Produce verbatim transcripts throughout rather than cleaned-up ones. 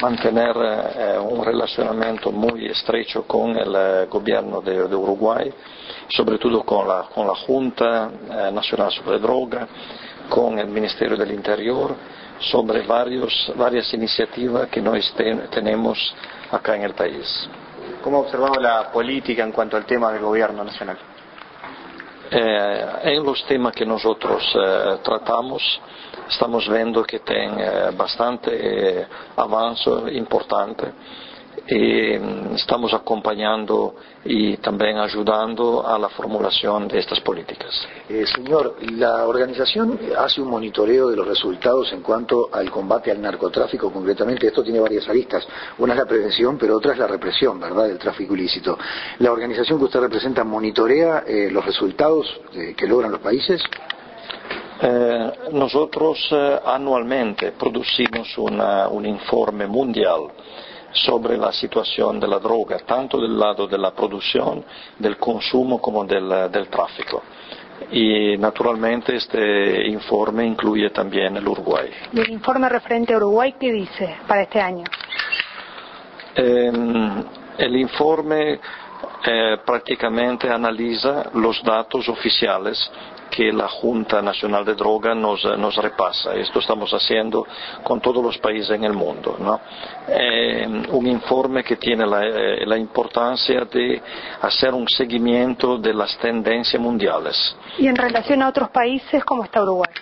mantener eh, un relacionamiento muy estrecho con el eh, gobierno de, de Uruguay, sobre todo con la, con la Junta eh, Nacional sobre Droga, con el Ministerio del Interior, sobre varios, varias iniciativas que nos ten, tenemos acá en el país. ¿Cómo ha observado la política en cuanto al tema del gobierno nacional? Eh, en los temas que nosotros eh, tratamos, estamos viendo que tiene eh, bastante eh, avance importante y mm, estamos acompañando y también ayudando a la formulación de estas políticas. Eh, señor, la organización hace un monitoreo de los resultados en cuanto al combate al narcotráfico. Concretamente, esto tiene varias aristas. Una es la prevención, pero otra es la represión, ¿verdad?, del tráfico ilícito. ¿La organización que usted representa monitorea eh, los resultados eh, que logran los países? Eh, nosotros eh, anualmente producimos una, un informe mundial sobre la situación de la droga, tanto del lado de la producción, del consumo como del, del tráfico. Y naturalmente este informe incluye también el Uruguay. ¿Y el informe referente a Uruguay qué dice para este año? Eh, el informe eh, prácticamente analiza los datos oficiales que la Junta Nacional de Droga nos, nos repasa. Esto estamos haciendo con todos los países en el mundo, ¿no? Eh, un informe que tiene la, eh, la importancia de hacer un seguimiento de las tendencias mundiales. ¿Y en relación a otros países, cómo está Uruguay?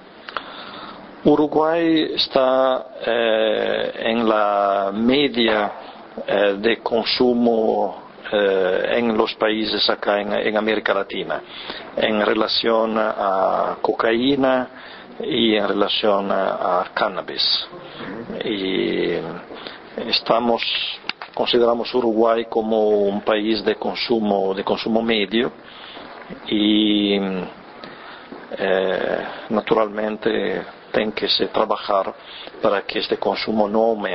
Uruguay está eh, en la media eh, de consumo eh, en los países acá en, en América Latina, en relación a cocaína y en relación a, a cannabis. Y estamos, consideramos Uruguay como un país de consumo, de consumo medio y eh, naturalmente tem que se trabajar para que este consumo no aumente.